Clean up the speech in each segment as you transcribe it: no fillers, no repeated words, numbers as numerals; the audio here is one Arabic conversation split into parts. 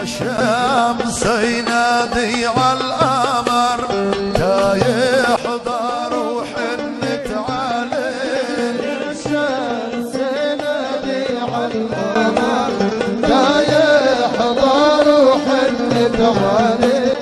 شمس ينادي على القمر تا يحضر وحنت عليه. يا شمس ينادي على القمر تا يحضر وحنت عليه.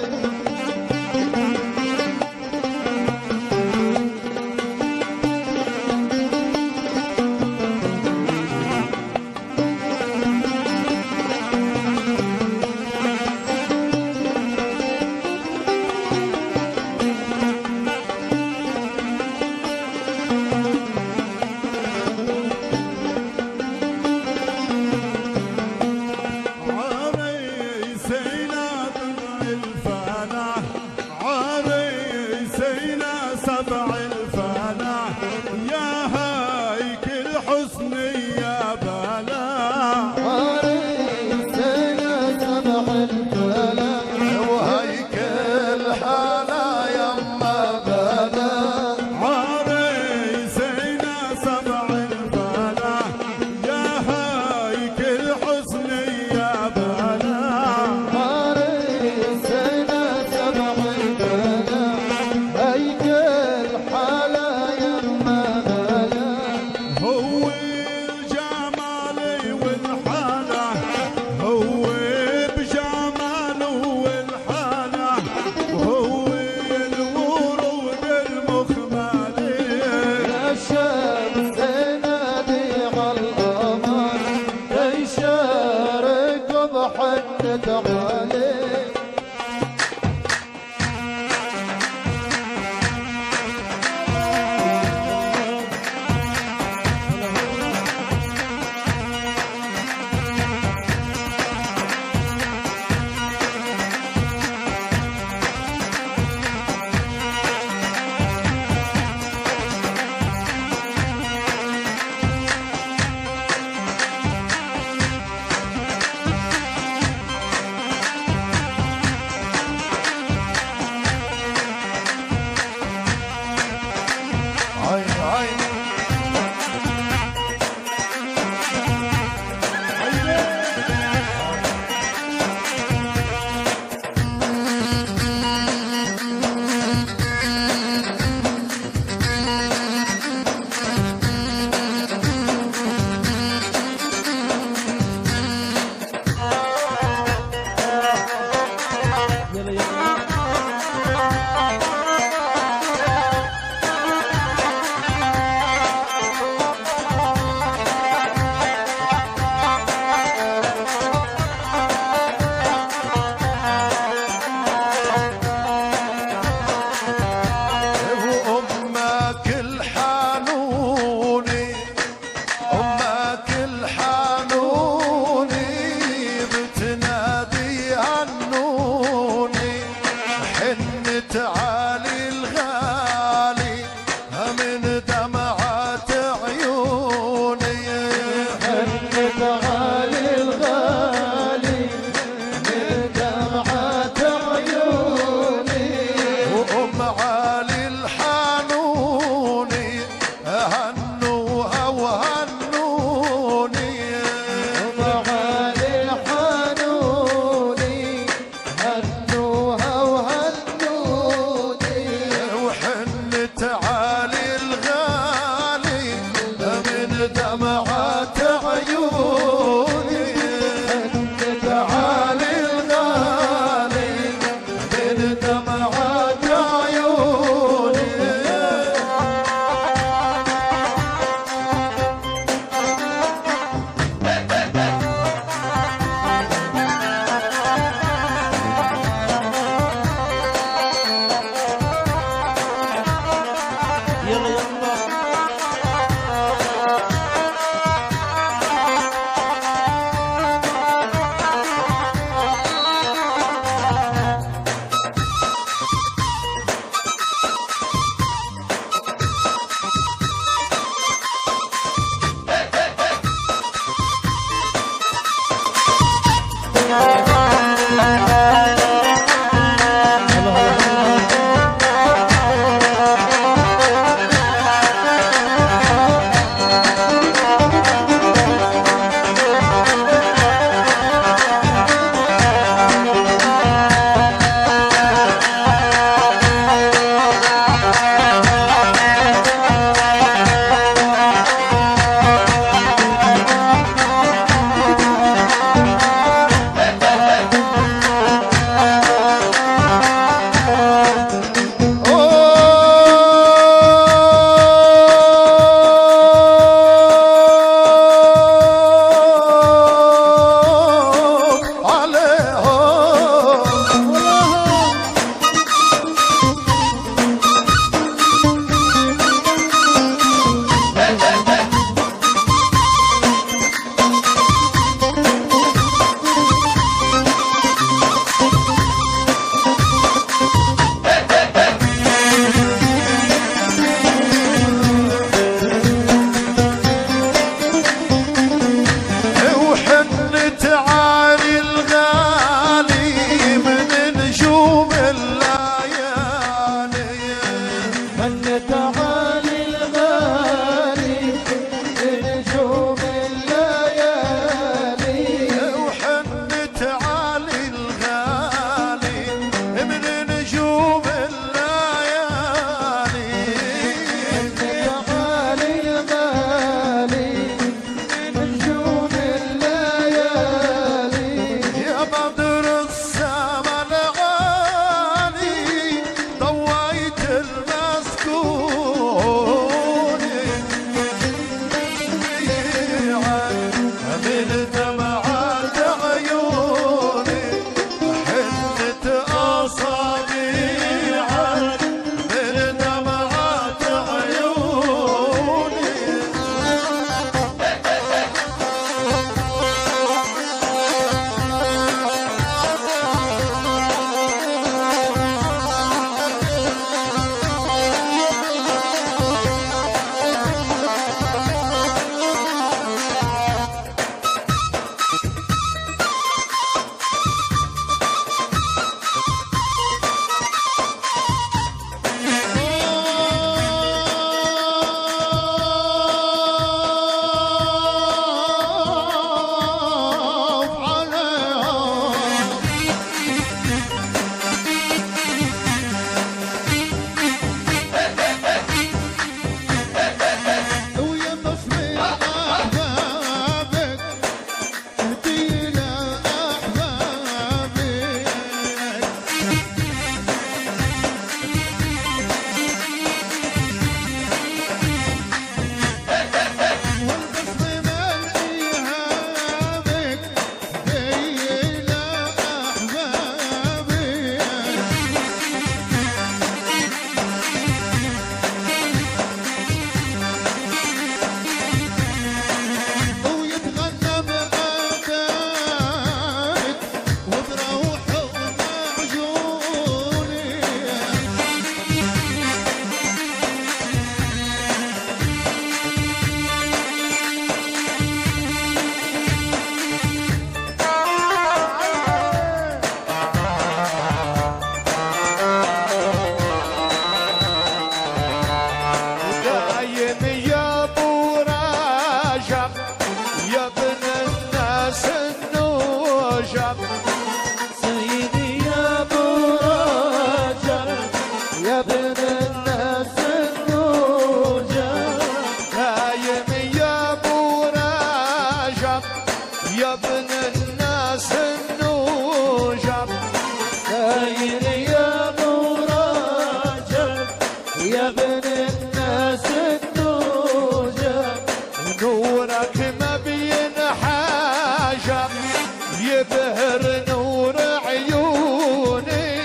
يا ابن الناس النوجب سيدي يا ابو رجب يا ابن الناس النوجب نايم يا ابو رجب يا ابن الناس النوجب خير يا ابو رجب يا ابن الناس النوجب نورك ما بينحجب يبهر نور عيوني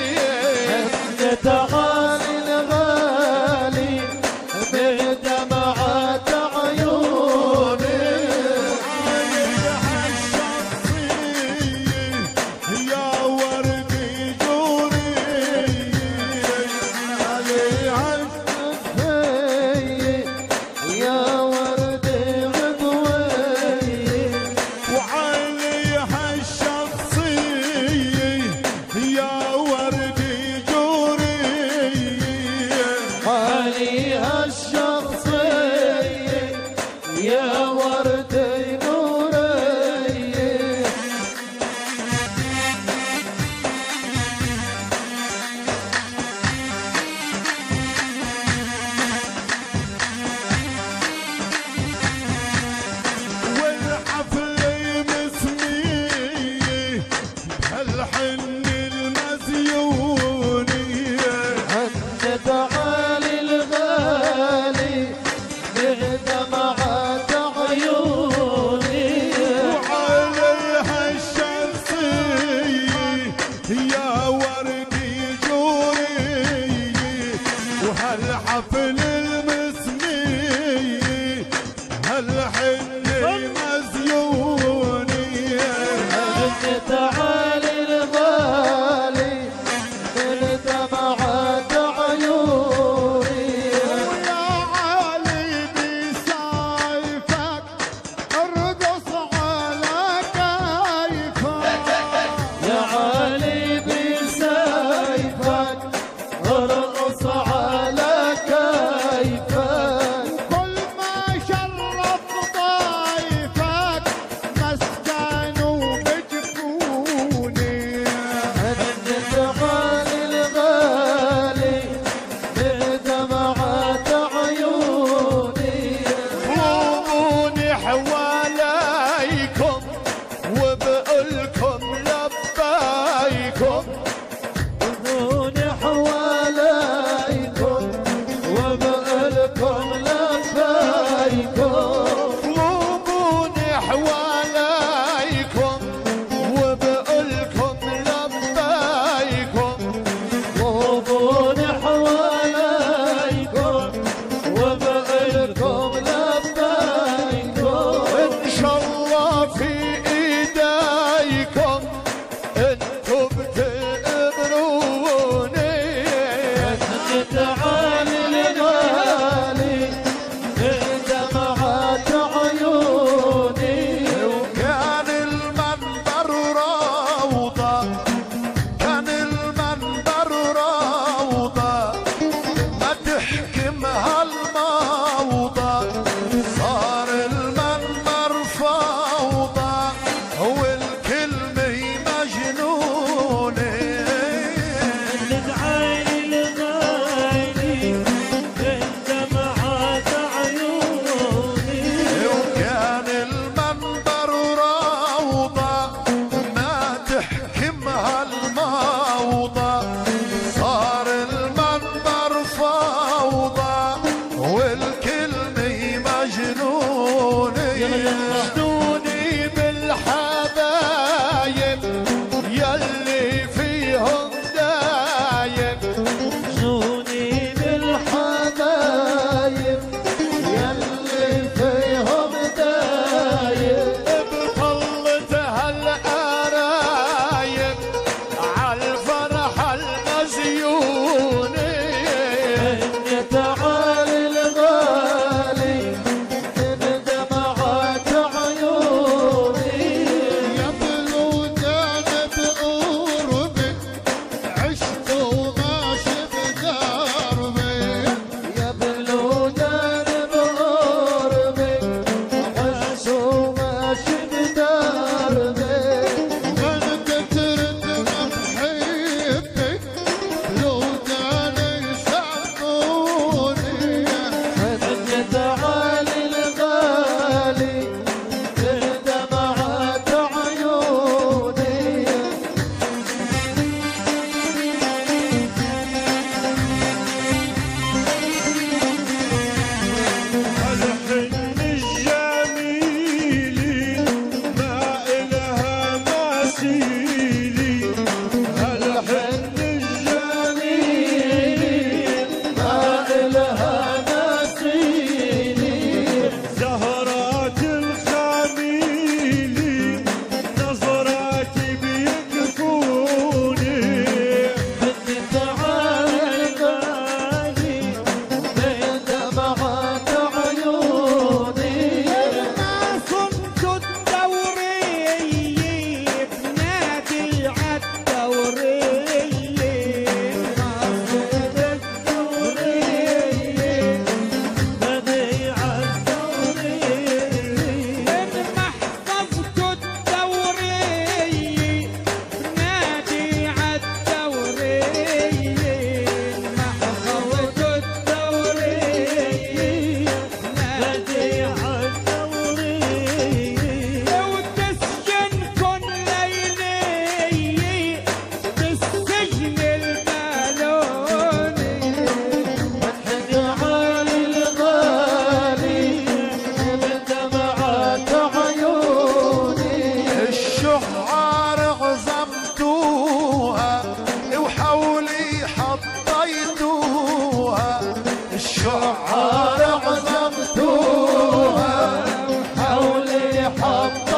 تعالي الغالي بدمعات عيوني يا وردي جوري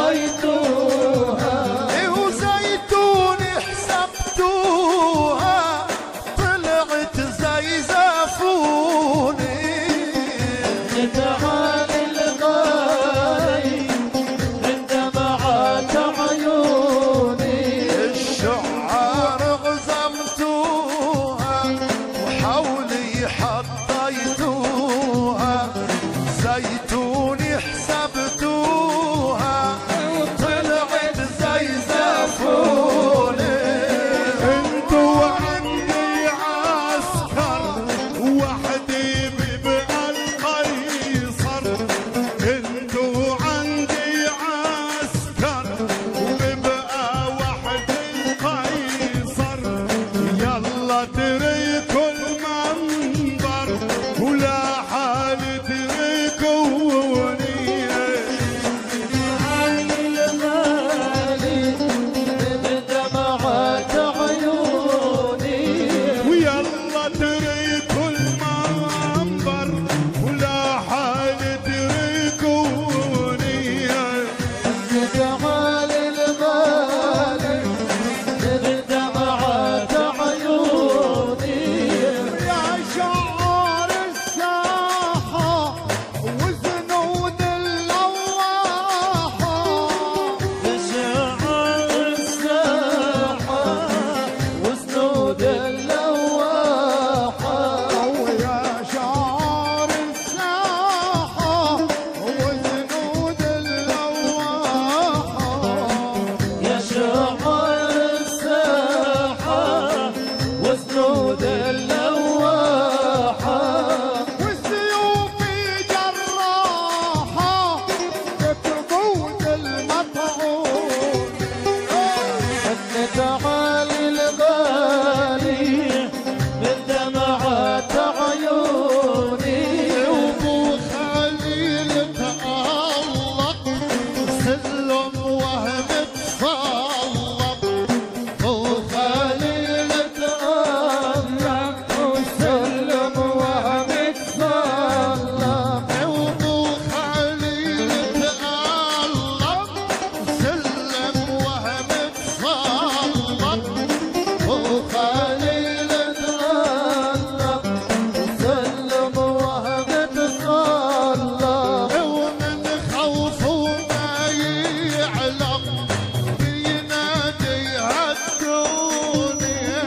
حطيتوها وزيتون حسبتوها طلعت زي زافوني تعالي الغالي من دمعات عيوني الشعار غزمتوها وحولي حطيتوها زيتون حسبتوها وطلعت زي زافوني انتو عندي عسكر وحدي بيبقى القيصر انتو عندي عسكر وبيبقى وحدي القيصر يلا تريكوا المنبر ولا حال تريكوني تعالي الغالي من دمعات عيوني ويلا تريكوا المنبر ولا حال تريكوني تعالي الغالي من دمعات عيوني يا شعار الساحة وزنود اللواحة شعار الساحة وسنود اللواحة ويا شعار الساحة وزنود اللواحة يا شعار الساحة وسنود اللواحة والسيوف جراحة تكبود المطعون تعالي الغالي من دمعات عيوني وابو خليل تألق سلم وهم تسلط ابو خليل تألق وسلم وهم تسلم وابو خليل تألق سلم وهم تسلط ابو خليل تألق وسلم وهم تسلم ومن خوفه ما يعلق بينادي هالدنيا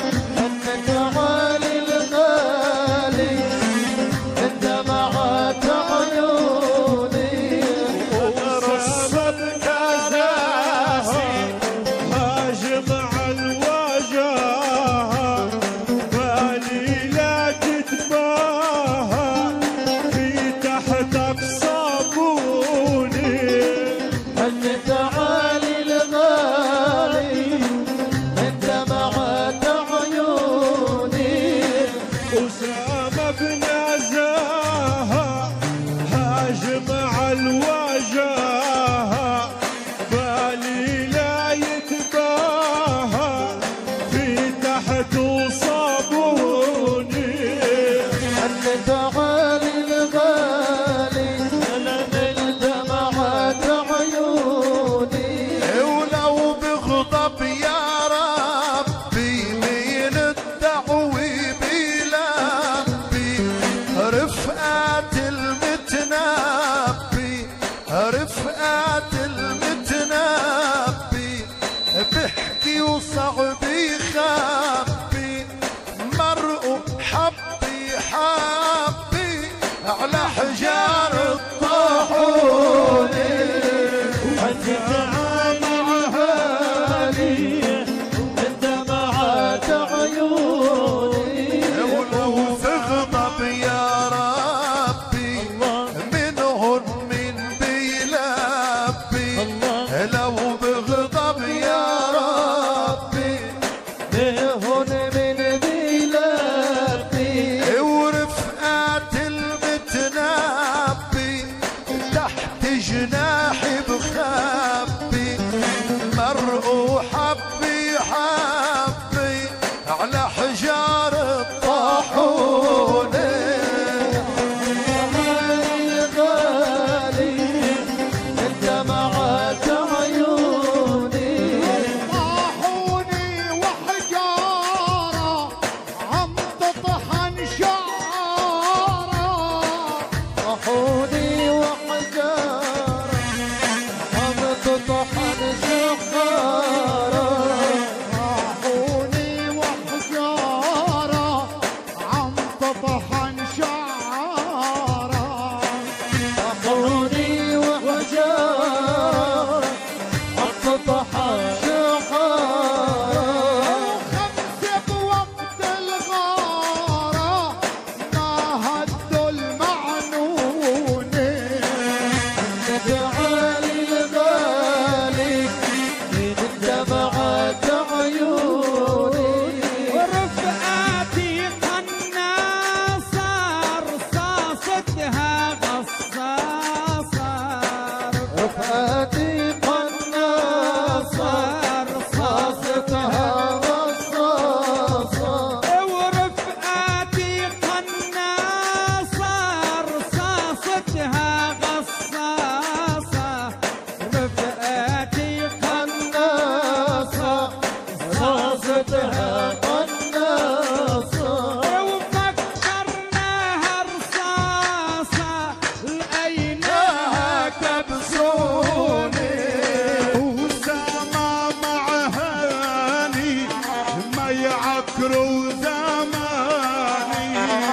تعالي الغالي من دمعات عيوني رصد كراسي هاجم على الوجاهة بالي لا تتباهى في تحتك صابوني تعالي الغالي من دمعات عيوني أسامة بن زاهة هاجم على الوجاهة بالي لا يتباهى في تحت صابوني تعالي الغالي من دمعات عيوني ولو بغضب يا ربي من الدعوي بلبي رفقات المتنبي رفقات المتنبي بحكي وصعب يخبي مرء حبي حبي على حجار الطاحون تعالي الغالي من دمعات عيوني ولو في غضب يا ربي منهم من بيلبي لو بغضب يا ربي هون من بلادي ورفقات المتنبي تحت جناحي بخبي طحن شخارة راحوني وحجارة عم تطحن شعارة راحوني وحجارة عم تطحن شخارة خمسة بوقت الغارة ما هدوا المعنونة تعالي الغالي من دمعات عيوني ورفقاتي قناصة رصاصتها غصاصة رفقاتي قناصة رصاصتها رصاصة ورفقاتي قناصة رصاصتها غصاصة رفقاتي قناصة رصاصتها قناصة وفكرناها رصاصة لقيناها كبسوني وسما مع هاني ما يعكروا زماني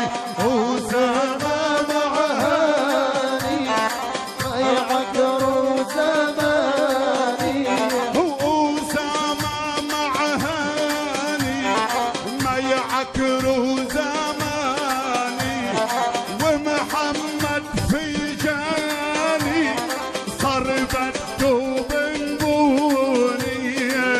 وسما مع هاني ما يعكروا زماني وسما مع هاني ما يعكروا زماني ومحمد في جاني صار بده بنبوني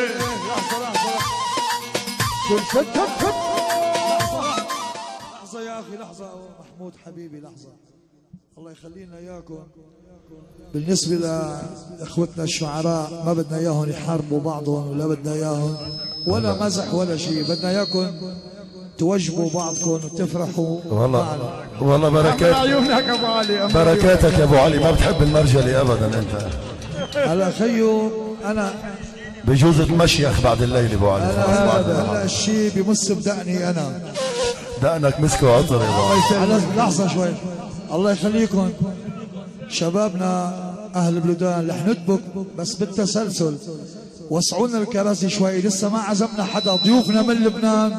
لحظة يا أخي لحظة محمود حبيبي لحظة الله يخلينا إياكم. بالنسبة لإخوتنا الشعراء ما بدنا إياهم يحاربوا بعضهم ولا بدنا إياهم ولا مزح ولا شيء، بدنا إياكم توجبوا بعضكم وتفرحوا معنا. والله بركات عيونك ابو علي بركاتك يا ابو علي، ما بتحب المرجلي ابدا انت. هلا خيو أنا بجوز تمشيخ بعد الليل ابو علي. هلا الشيء بمس بدقني أنا. دقنك مسك وعطر يا ابو علي. على لحظة شوي الله يخليكم شبابنا أهل البلدان رح نطبق بس بالتسلسل، وسعونا الكراسي شوي، لسه ما عزمنا حدا. ضيوفنا من لبنان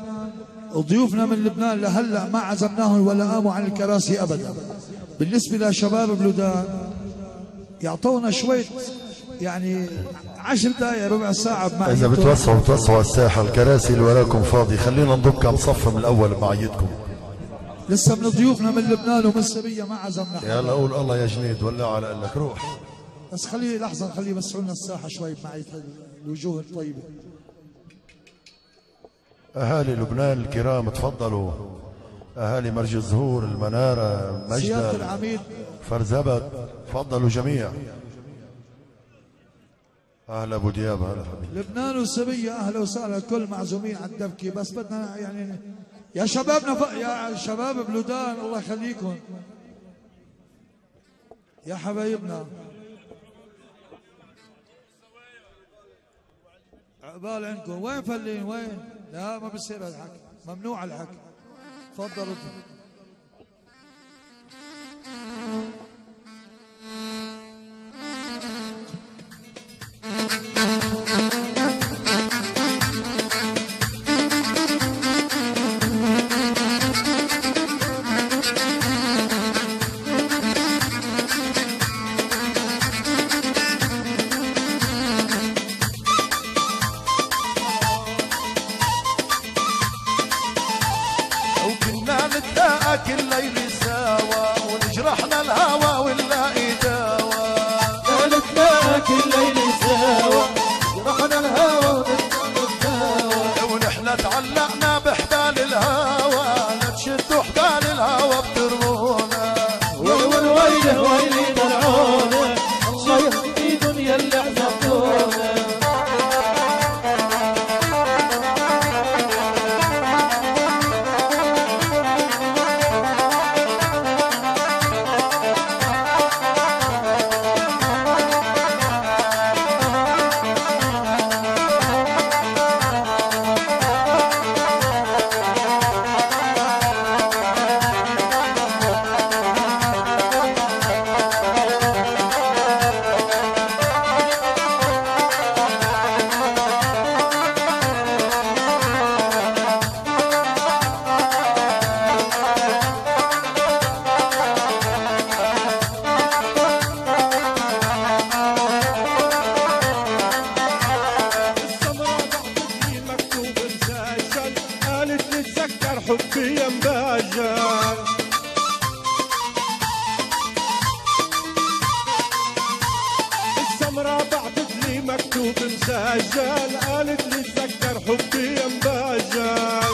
لهلا ما عزمناهم ولا قاموا عن الكراسي أبدا. بالنسبة لشباب البلدان يعطونا شوي يعني 10 دقائق ربع ساعة بمعيتهم. اذا بتوسعوا الساحه، الكراسي اللي وراكم فاضي، خلينا نضب كم صف من الاول بمعيتكم. لسه من ضيوفنا من لبنان ومن سوريا ما عزمنا حدا. يلا قول الله يا جنيد ولا على لك روح. بس خليه لحظة خليه يوسعوا الساحة شوي بمعية الوجوه الطيبة. اهالي لبنان الكرام تفضلوا، اهالي مرج الزهور، المناره، سيادة مجدة، العميد فرزبت، تفضلوا جميع. اهلا ابو دياب، هلا حبيبي. لبنان وسوريا اهلا وسهلا، الكل معزومين على الدبكه، بس بدنا يعني يا شبابنا يا شباب بلودان الله يخليكم يا حبايبنا، عقبال عندكم. وين فلين وين؟ لا ما بصير الحكي، ممنوع الحكي. تفضلوا. وكنا نتلاقى كل ليل سوا ونجرحنا الهوى ونلاقي دوا. نتلاقى كل ليل سوا رحنا الهوى ونحن تعلقنا بحبال الهوى، نتشدوا حبال الهوى بترمونا. ويله ويلي درعونا الله يهدي دنيا اللي عزبتونا. ومكتوب مسجل، قالت لي تذكر حبي يا مبجل.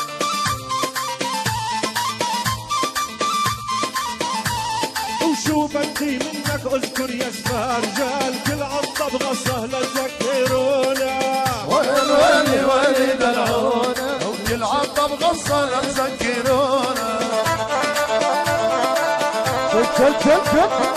وشو بدي منك اذكر يا سفرجل، كل عالطبغة سهلة تذكرونا. وين ويلي ويلي دلعونا، وكل عالطبغة سهلة تذكرونا. شل شل شل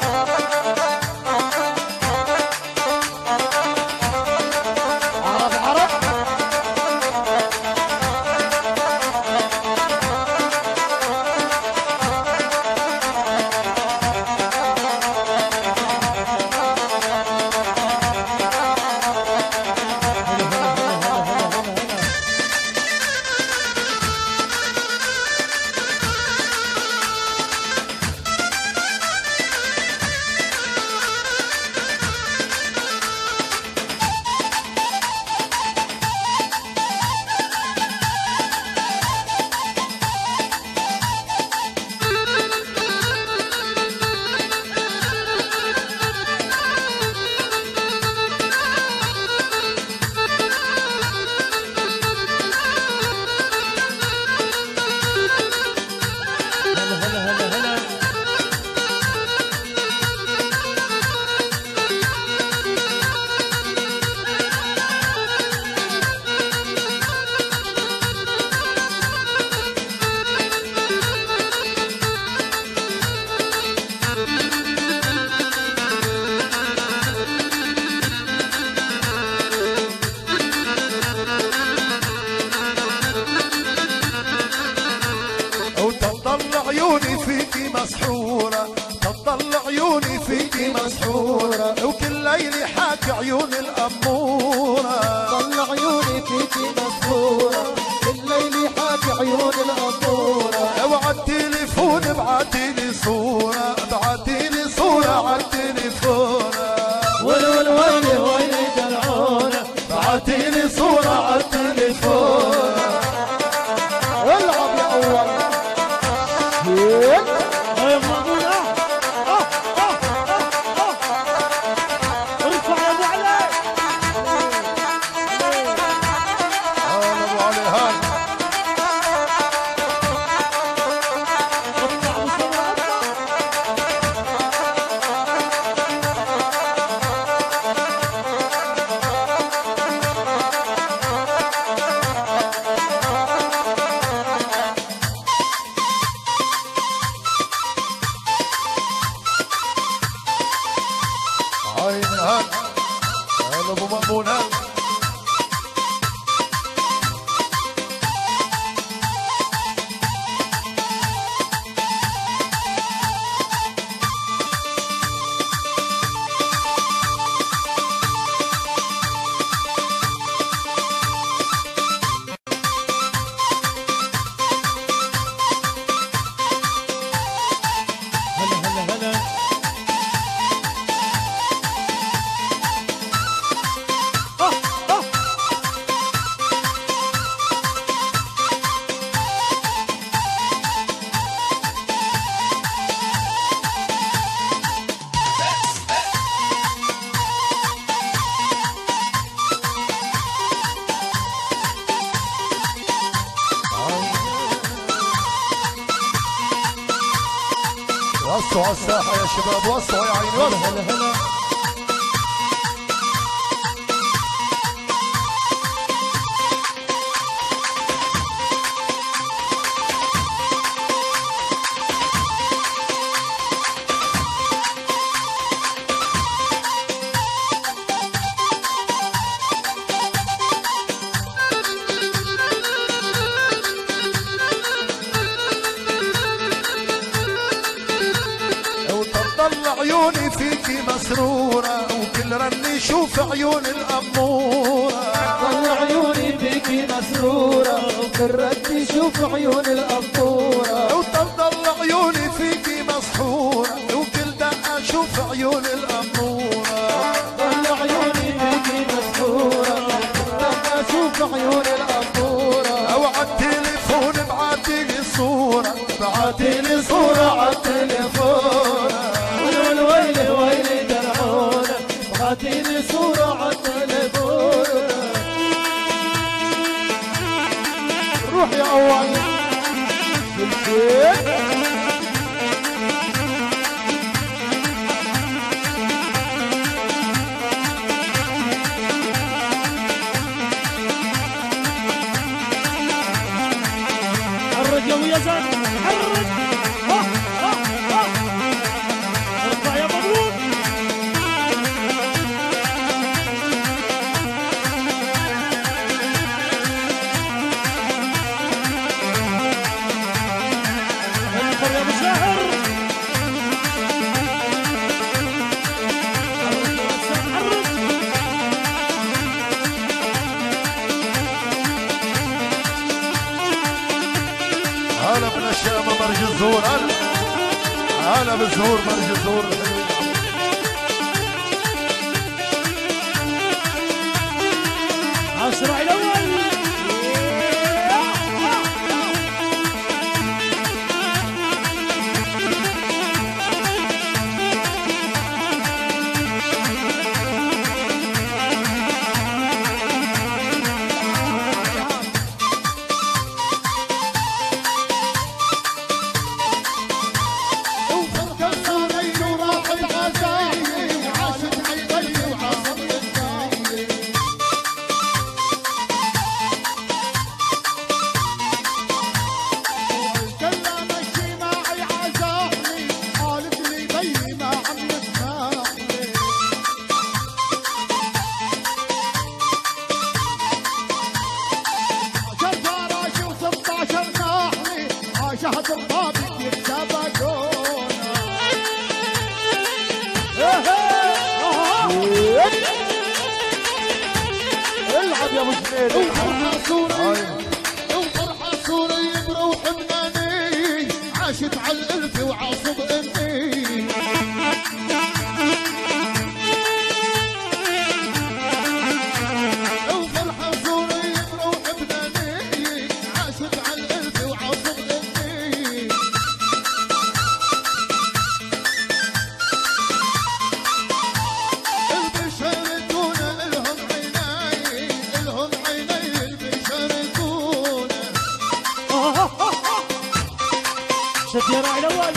عيوني فيكي مسحورة، تضل عيوني فيكي مسحورة، وكل ليلة حاكي عيون الأمورة. طل عيوني فيكي مسحورة، كل ليلة حاكي عيون الأمورة. اوعى التليفون ابعتيلي صورة، ابعتيلي صورة عالتليفون. ويلي ويلي ويلي دلعونا، ابعتيلي صورة عالتليفون. العب يا أول ارفع يا ابو علي. هلا ابو علي هلا. اطلع بسرعه عين هلا. هلا ابو مأمون هلا. وسعوا الساحة يا شباب، وسعوا يا عيني وسعوا. وتضل عيوني فيكي مسرورة، وكل رن يشوف عيون الأمورة. طل عيوني فيكي مسرورة، وكل رد يشوف عيون الأمورة. وتضل عيوني فيكي مسحورة، وكل دقة أشوف عيون الأمورة. طل عيوني فيكي مسرورة، دقة أشوف عيون الأمورة. أو عالتليفون ابعتيلي صورة، ابعتيلي صورة عالتليفون. ويلي ويلي دلعونا، بعتيني صورة على التليفون. روح يا أول حرك يا ويا زاد حرك. ارفع يا مبروك. انفر يا مشاهر. حرك. هلا بالاشياء مرج الزهور. هلا بالزهور مرج الزهور. عشرة على الاول. شهد الضابط يتسابقون. العب يا ابو جنيد. وفرحة سوري وفرحة سوري بروح مناني عاشت على الالف وعاصب اني. وفرحة سوري بروح مناني عاشت على الالف وعاصب اني. البشرتونا الهم عيناي الهم عيناي البشرتونا. شد يا راعي الاول.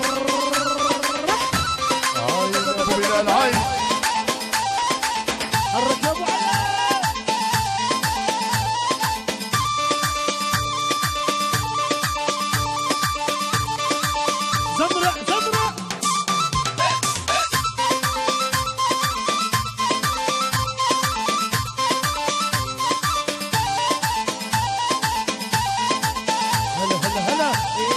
ابو بلال هاي. حرك يا ابو علي. زمرة زمرة. هلا هلا هلا.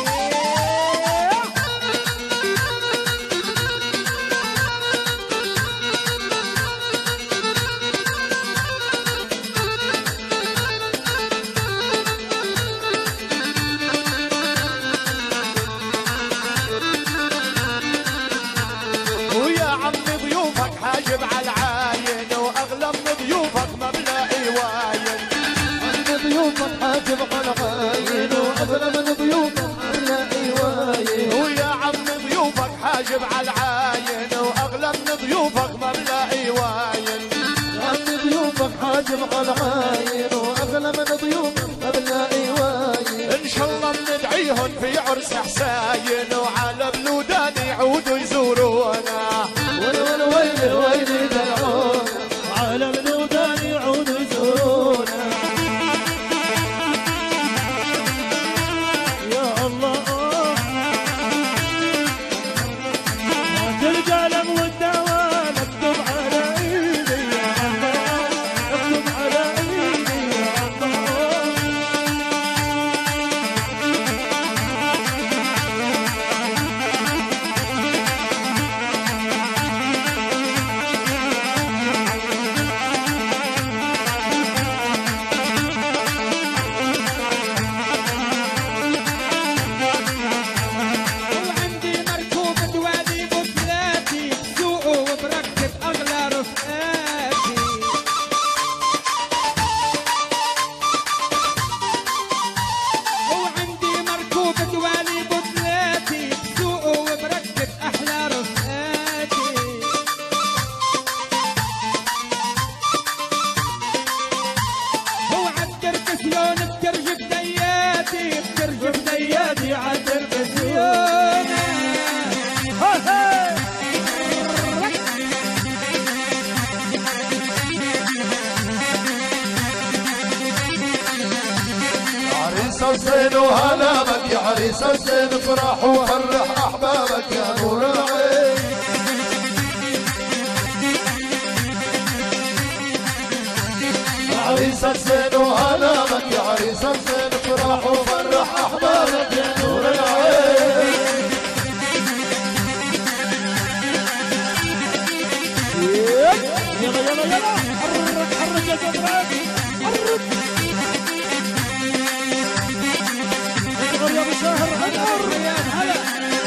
ويا عم ضيوفك حاجب على العاين واغلى من ضيوفك ما بلاقي واين. عند ضيوفك حاجب على عاين واغلى من ضيوفك بلاقي واين. ويا عم ضيوفك حاجب على العاين واغلى من ضيوفك ما بلاقي واين. عند ضيوفك حاجب على عاين واغلى من ضيوفك بلاقي واين. ان شاء الله بندعيهم في عرس حساين وعلى بلودان يعودوا يزورونا. ولا ويلي ويلي دلعونا على الودان يعودوا يزورونا. يا الله تلقى لم والدواء مكتوب على ايدي يا الله. مكتوب على ايدي يا الله. عريس الزين وهلا بك يا عريس الزين، افرح وفرح احبابك يا نور العين. عريس الزين وهلا بك يا عريس الزين، افرح وفرح احبابك يا نور العين. يلا يلا يلا حرك حرك يا زبران حرك. اشتغل يا ابو شاهر هلا ريان هلا.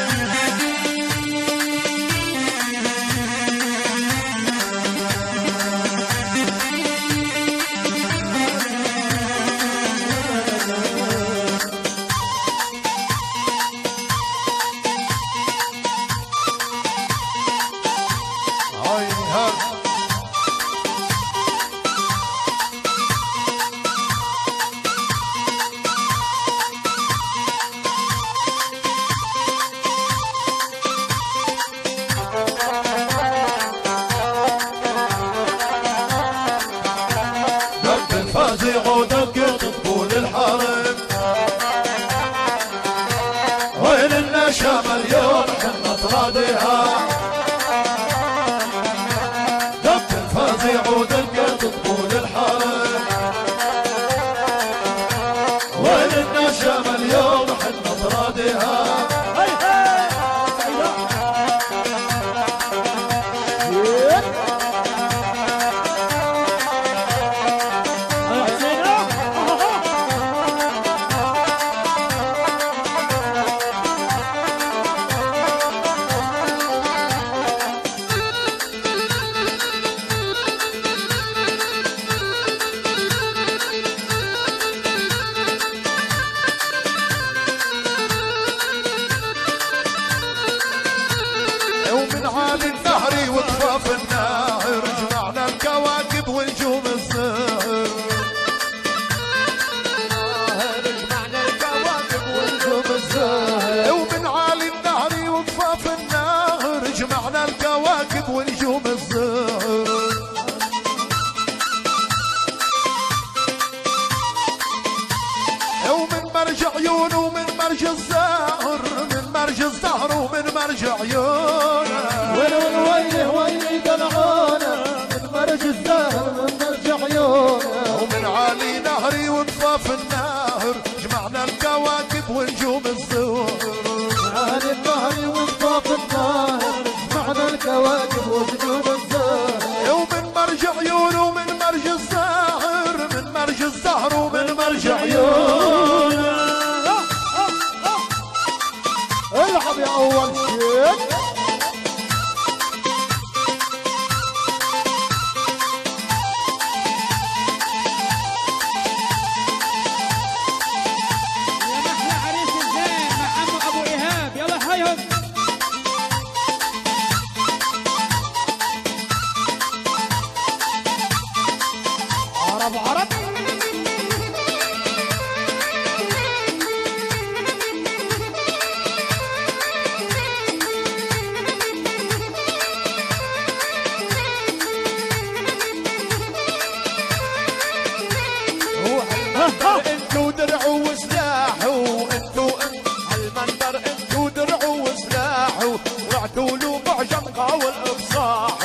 انتو درع وسلاح وانتو هالمنبر انتو درع وسلاح ورعتوا له معجم قاول افصاح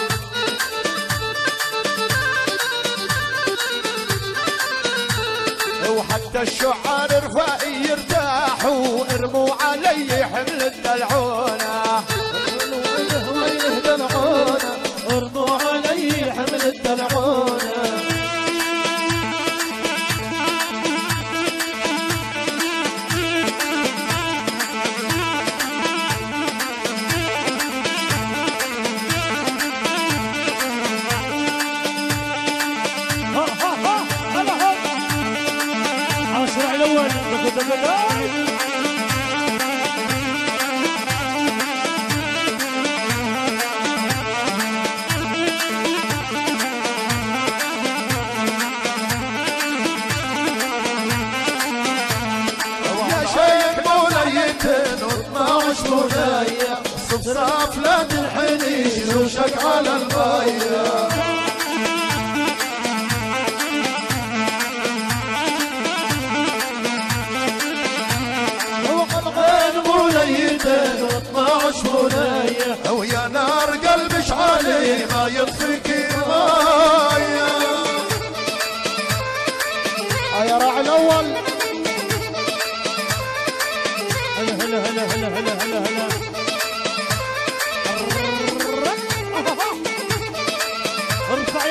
وحتى الشعار رفاقي يرتاحوا ارموا علي حمل الدلعونه ارموا علي حمل الدلعونه صفصاف لا تنحني جلوشك على المايه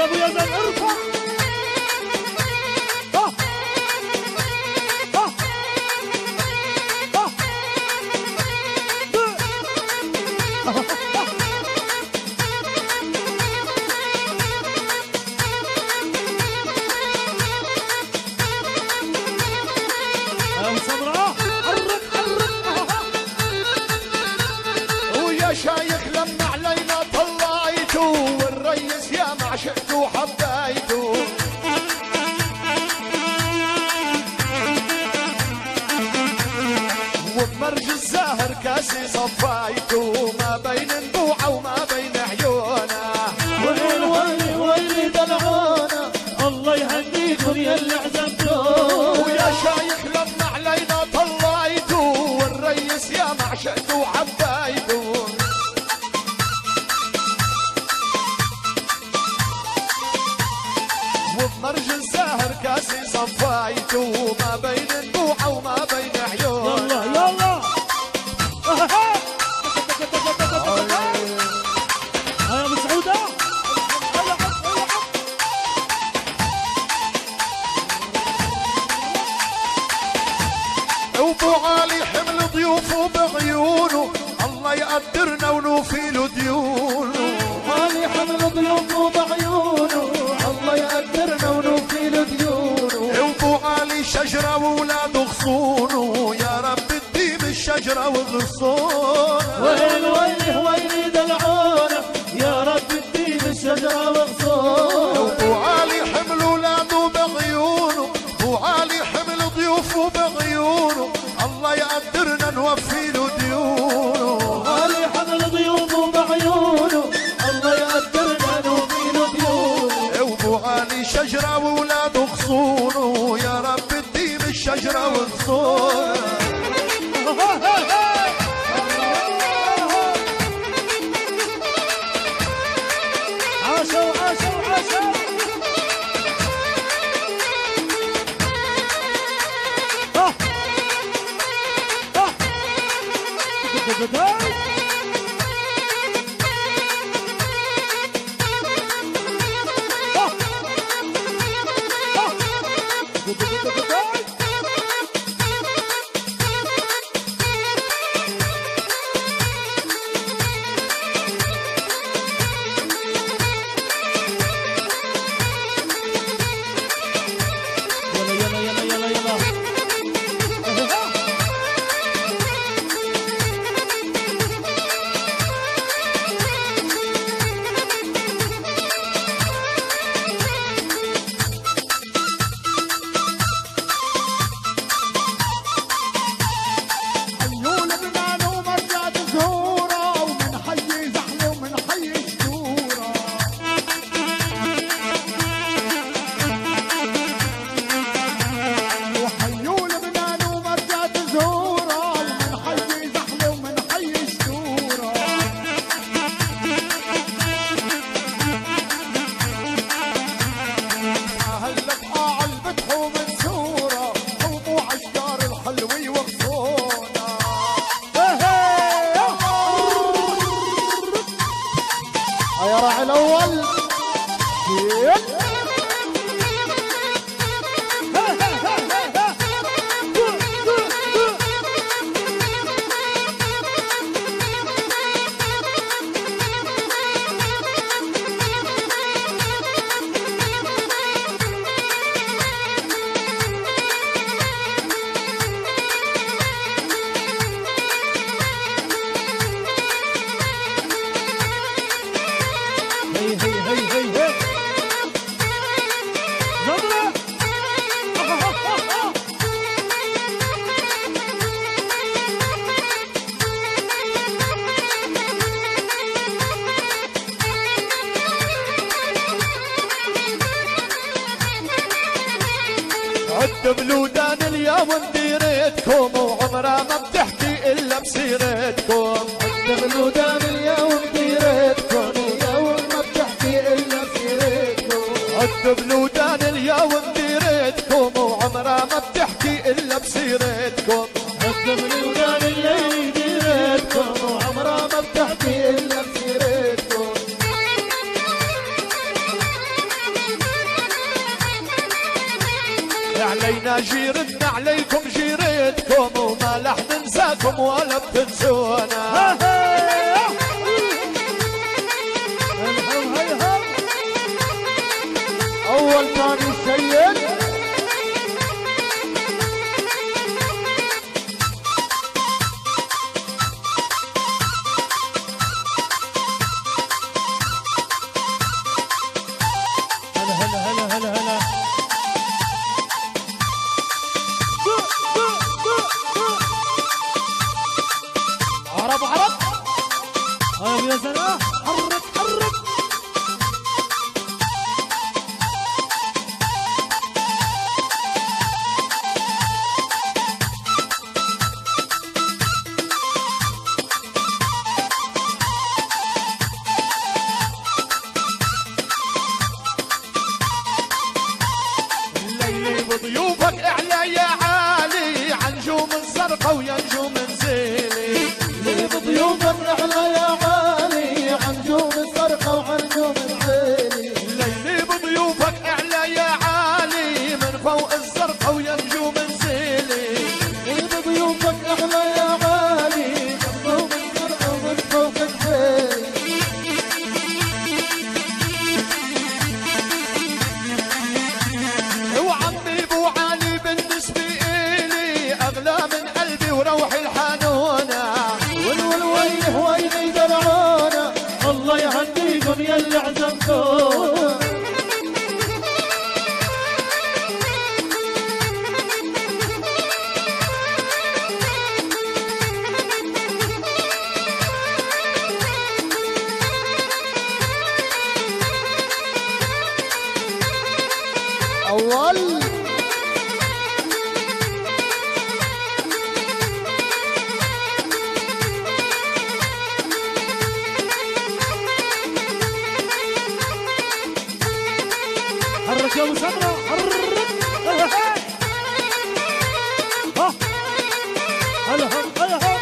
يا ابو يزن ارفع. ويا شايخ لما علينا طلعتوا والريس يا ما عشقتوا حبيتوا. وبمرج الزاهر كاسي صفايتوا ما بين نبوعه وما بين عيونه. وين وين وين دلعونا الله يهنيكم يا اللي عزمتونا. ويا شايخ لما علينا طلعتوا والريس يا ما عشقتوا حبيتوا. وبمرج الزاهر كاسي صفايتوا ما بين نبوعه وما بين عيونه. يلا يلا يا ابو سعوده. وابو علي حمل ضيوفه بعيونه الله يقدرنا ونوفي له ديونه. علي حمل ضيوفه بعيونه الله يقدرنا ونوفي له ديونه. وابو علي شجره واولاده غصونه يا رب تديم الشجره وغصونه. وين وين وين دلعونا يا رب تديم الشجره وغصونه. وابو علي حمل اولاده بعيونه ابو علي حمل ضيوفه بعيونه الله يقدرنا نوفي له ديونه. علي حمل ضيوفه بعيونه الله يقدرنا نوفي له ديونه. وابو علي شجره واولاده غصونه يا رب تديم الشجره وغصونه. عاشوا عاشوا عاشوا. يلا يلا يلا يلا عيون لبنان ومرجات زهورة ومن حي زحلة ومن حي الشورى. وحيوا لبنان ومرجات زهورة ومن حي زحلة ومن حي الشورى. هلك قاع البدح ومنسورة وابو عشقار الحلوي وغصونة. يا راعي الاول هي هي هي هي هي. نظرة. عد بلودان اليوم مديرتكم وعمرها ما بتحكي الا بسيرتكم. عد بلودان اليوم ديرتكم اليوم ما بتحكي الا بسيرتكم. عد بلودان اليوم مديرتكم وعمرها ما بتحكي الا بسيرتكم. عد بلودان الليل ديرتكم وعمرها ما بتحكي الا بسيرتكم. علينا جيرتنا عليكم جيرتكم وما لح ننساكم ولا بتنسونا. أول كان السيد عرب عرب يا سلام حرك حرك الليل بضيوفك اعلى يا عالي عن نجوم الزرقاء ويا نجوم نزيلي. ضيوفك احلى يا غالي عن نجوم الزرقاء وعن نجوم العيلي. الليل بضيوفك اعلى يا عالي من فوق الزرقاء ويا نجوم نزيلي. ضيوفك احلى يا غالي عن نجوم الزرقاء ومن فوق العيلي. وعمي ابو علي بالنسبه الي اغلى من قلبي وروحي الحنونه. والويح ويلي درعانا الله يهديكم يلي عزمتونا. أول حرك يا ابو سمره حرك ها هلا هلا هلا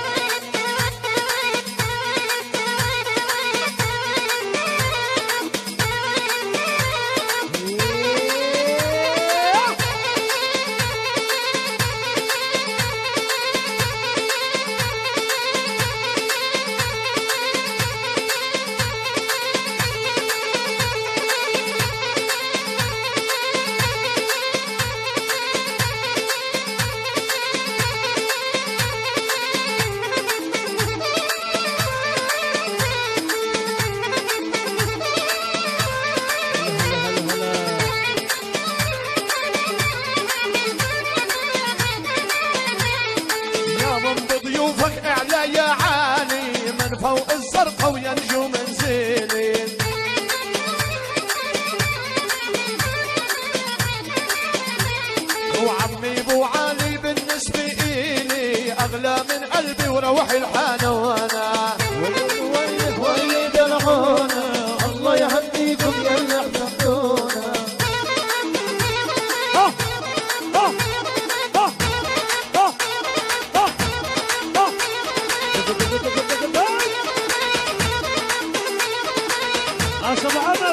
يا من بضيوفك اعلى يا عالي من فوق الزرقاء ويا نجوم نزيلي. وعمي ابو علي بالنسبه الي اغلى من قلبي وروحي الحنونه. والويح ويلي درعانا الله يهديكم يلي عزمتونا. ها ها ها ها ها عصب عمر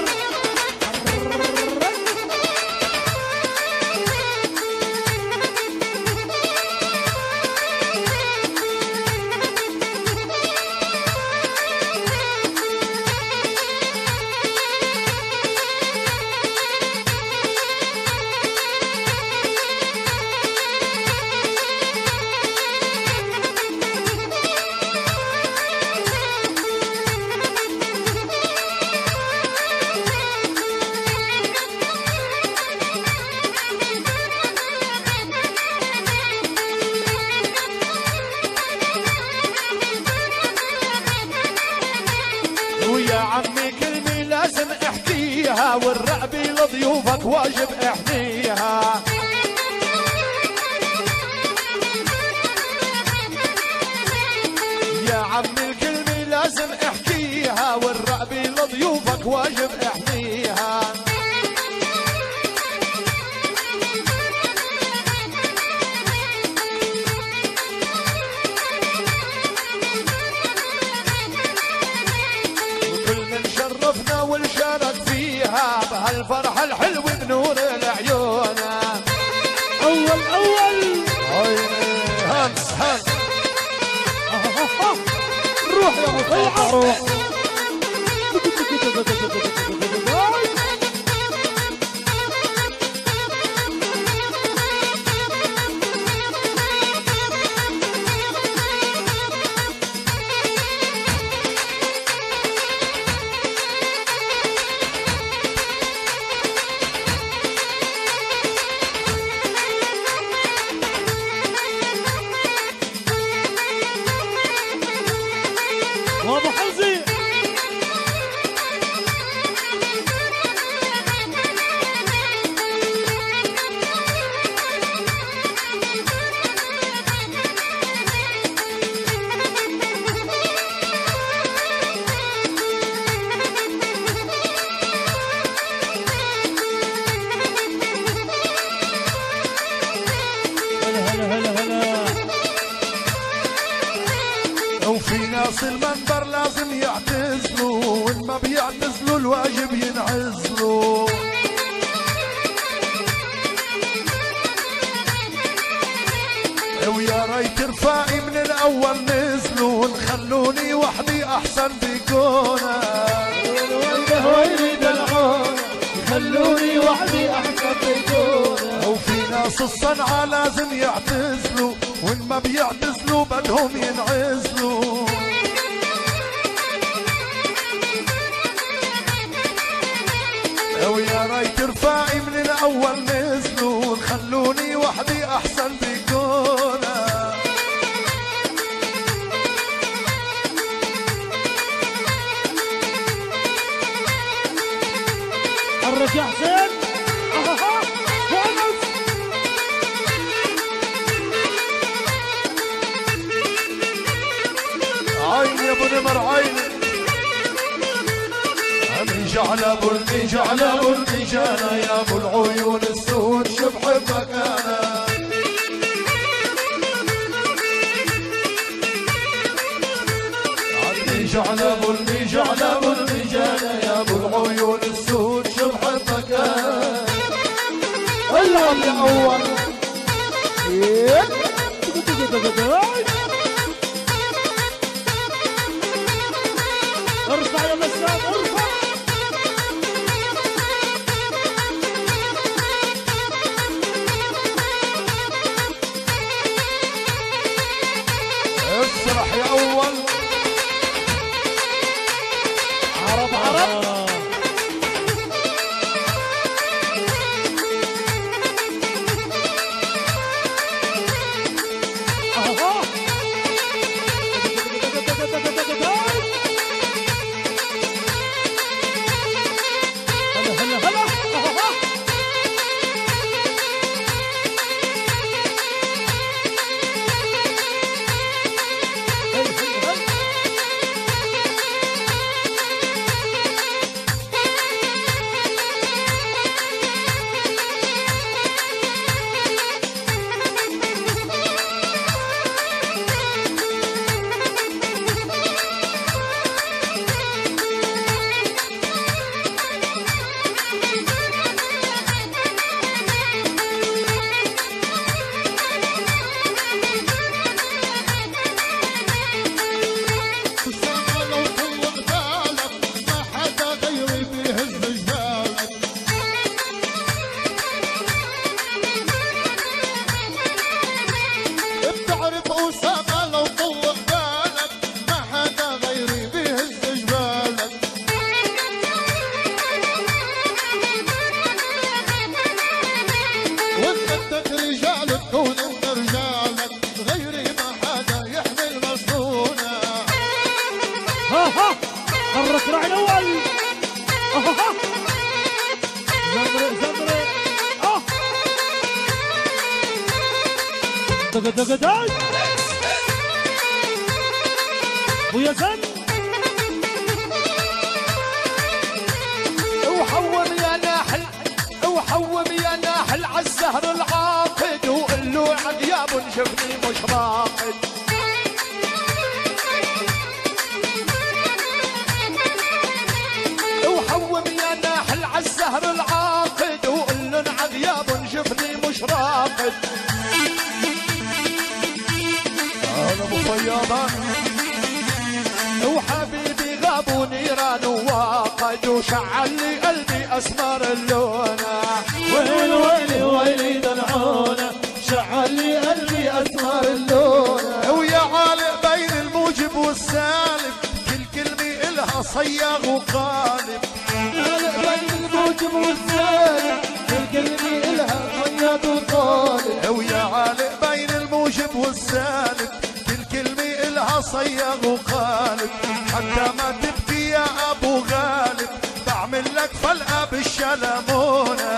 ويا عمي كلمة لازم احكيها والرقبة لضيوفك واجب احميها. يا عمي الكلمة لازم احكيها والرقبة لضيوفك واجب احميها. وكل من شرفنا والشارك فيها بهالفرحة الحلوة بنور العيون. روح يا ابو طلعه روح وابو حمزي وفي ناس المنبر لازم يعتزلوا، وإن ما بيعتزلوا الواجب ينعزلوا. ويا ريت رفاقي من الأول نزلوا، نخلوني وحدي أحسن بكونا. خلوني وحدي احسن بكونا. وفي ناس الصنعة لازم يعتزلوا، وإن ما بيعتزلوا بدهم ينعزلوا. ويا ريت رفاقي من الأول نزلوا، خلوني وحدي أحسن بكونا. حرك يا حسين. عيني يا ابو نمر عيني، ابو المجانة يا ابو العيون السود شبحبك انا. ابو المجانة يا ابو العيون السود شبحبك انا. العب يا اول. ارفع يا بسام ارفع. اسرح يا اول. عرب حرك راعي الاول. زمري دق ويا زن. وحوم يا ناحل عالزهر العاقد، وقل له عقياب شفني مش راقد. وحوم يا ناحل عالزهر العاقد، وقل له عقياب شفني مش راقد. وشعل لي قلبي اسمر اللونه. ويلي ويلي ويلي دلعونه شعل لي قلبي اسمر اللونه. ويا عالق بين الموجب والسالب كل كلمه الها صياغ وقالب. عالق بين الموجب والسالب كل كلمه الها صياغ وقالب. ويا عالق بين الموجب والسالب كل كلمه الها صياغ وقالب. حتى ما تبكي يا ابو غالب بعمل لك فلقه بالشلمونه.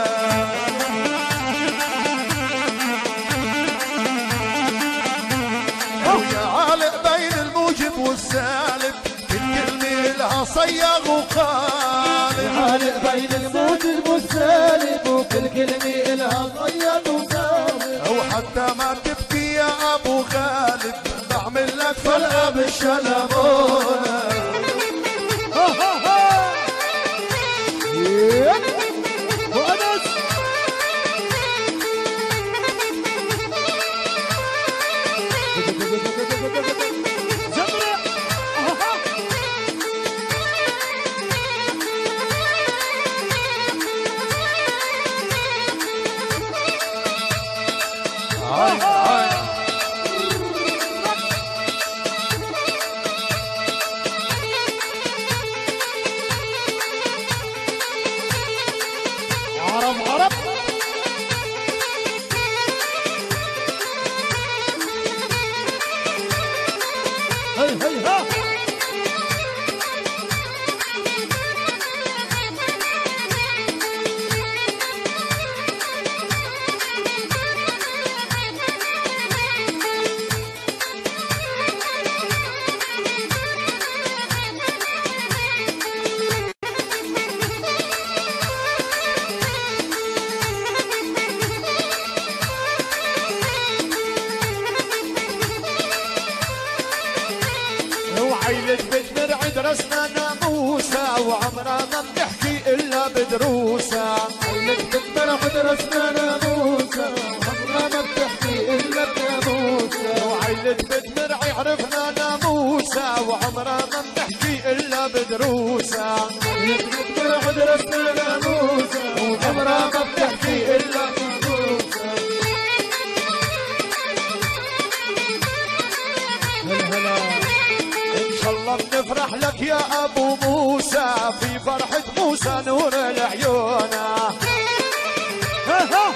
ويا عالق بين الموجب والسالب كل كلمه لها صياغ وقالب. عالق بين الموجب والسالب وكل كلمه الها صياغ وقالب. او حتى ما تبكي يا ابو غالب بعمل لك فلقه بالشلمونه. وأنس جمرة عرب عرب هي هي ها وعيلة بيت مرعي درسنا ناموسة وعمرنا ما بنحكي إلا بدروسة. عيلة بيت مرعي درسنا ناموسة وعمرنا ما بتحكي إلا بناموسة. وعيلة بيت مرعي عرفنا ناموسة وعمرنا ما بنحكي إلا بدروسة. عيلة بيت مرعي درسنا ناموسة وعمرنا ما بتحكي إلا بناموسة. إن شاء الله بنفرح لك يا أبو موسى في فرحة موسى نور العيون. ها ها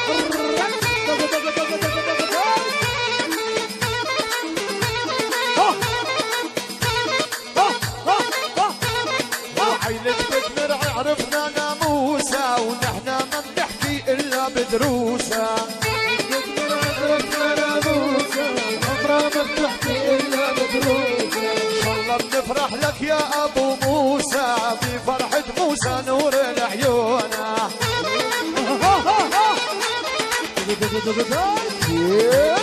وعيلة بيت مرعي عرفنا ناموسة ونحن ما بنحكي إلا بدروسة. درسنا ناموسة وعمرنا ما بتحكي إلا بدروسة. إن شاء الله بنفرح لك يا أبو موسى في فرحة موسى نور العيون. ها